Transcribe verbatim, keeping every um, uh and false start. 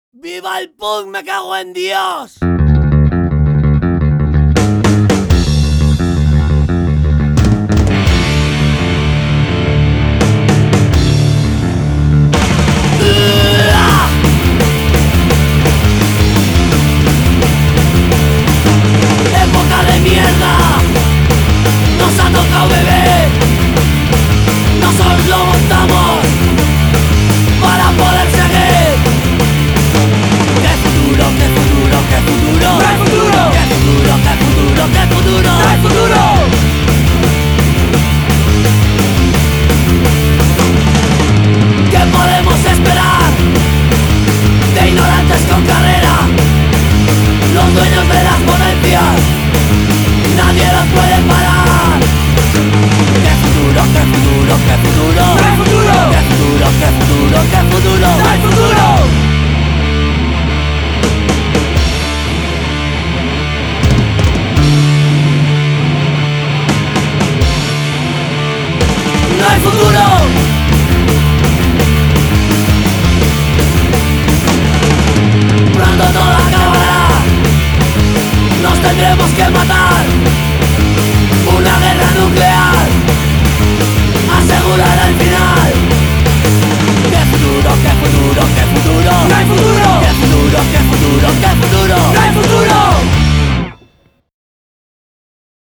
¡Viva el punk! ¡Me cago en Dios! ¡Época de mierda! ¡Nos ha tocado beber! ¡Nosotros lo montamos para poder seguir! ¡Qué futuro, qué futuro, qué futuro! ¡Qué futuro! ¡Qué futuro, qué futuro, qué futuro! ¡Qué futuro! ¿Qué podemos esperar de ignorantes con carrera? Los dueños de las potencias, nadie los puede parar. ¡Qué futuro, qué futuro, qué futuro! ¡Qué futuro! ¡Qué futuro, qué futuro, qué futuro! ¡Qué futuro! ¡No hay futuro!